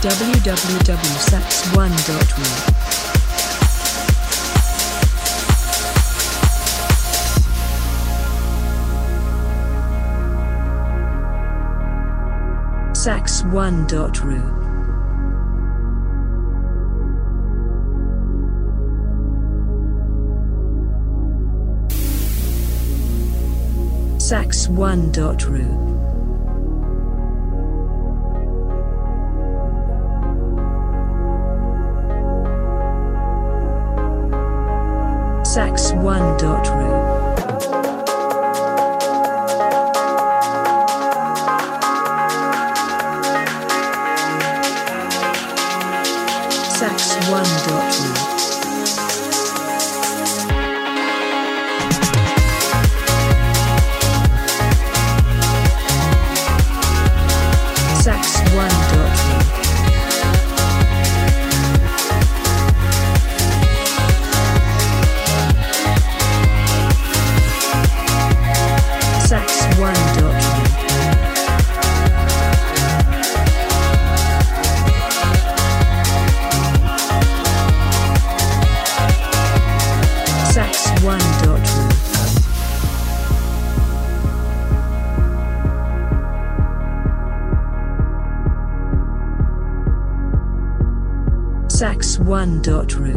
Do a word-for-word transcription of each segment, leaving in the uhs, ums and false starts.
w w w dot sax one dot ru. sax one dot ru. sax one dot ru. sax one dot ru. sax one dot ru. sax one dot ru. sax one dot ru. sax one dot ru. sax one dot ru.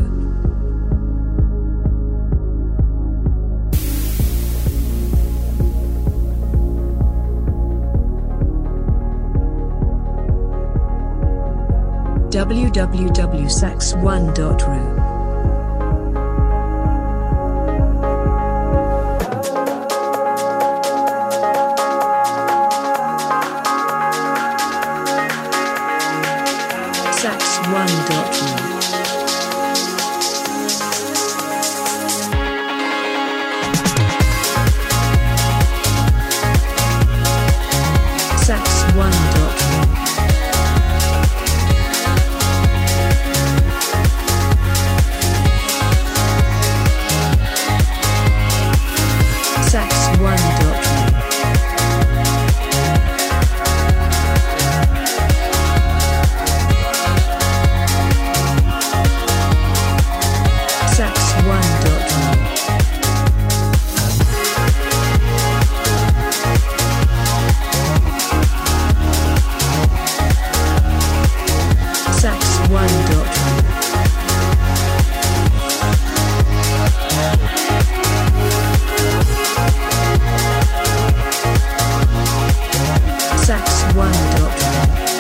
w w w dot sax one dot ru. sax one dot ru. sax one dot ru. sax one dot ru. sax one dot ru. sax one dot ru. sax one dot ru.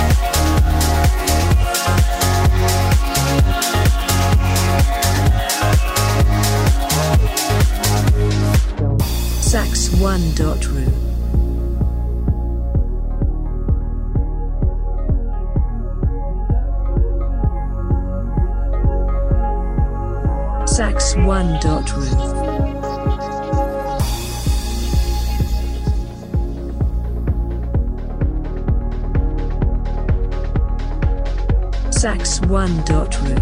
sax one dot ru. sax one dot ru. sax one dot ru.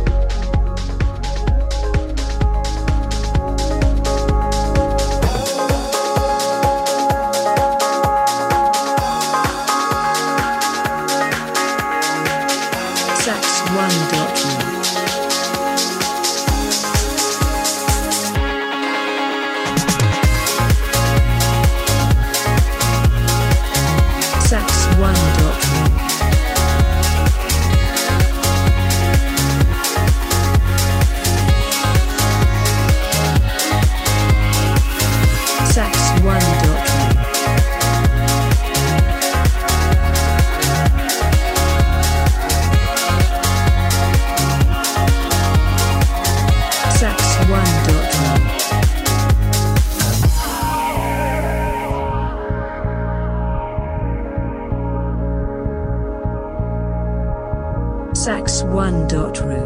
sax one dot ru. sax one dot ru. sax one dot ru. sax one dot ru. sax one dot ru.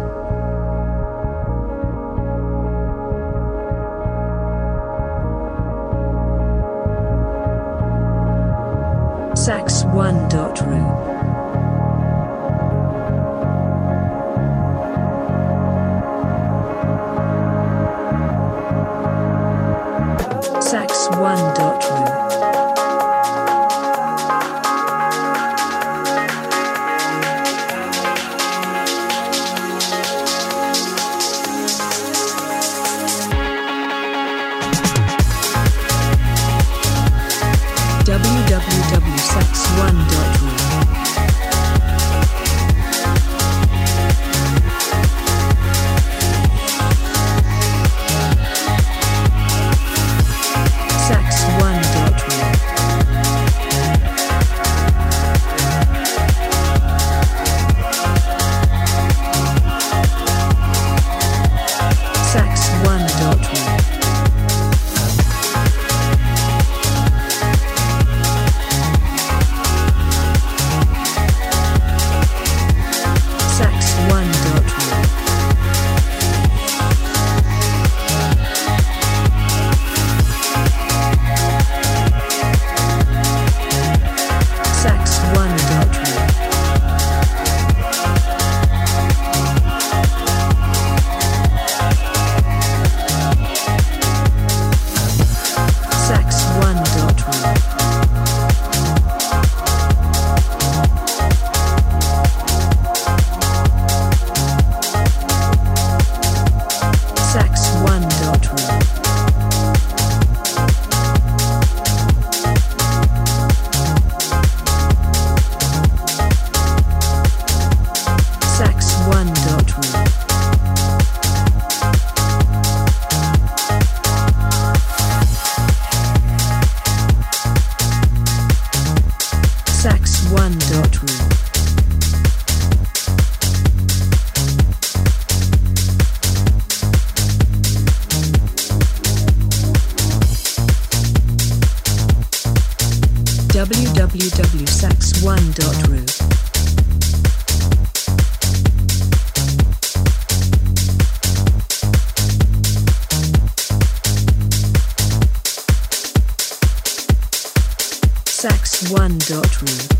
sax one dot ru. sax one dot ru. sax one dot ru. sax one dot ru. sax one dot ru. sax one dot ru. sax one dot ru. sax one dot ru. sax one dot ru. sax one dot ru. sax one dot ru. w w w dot sax one dot ru. sax one dot ru.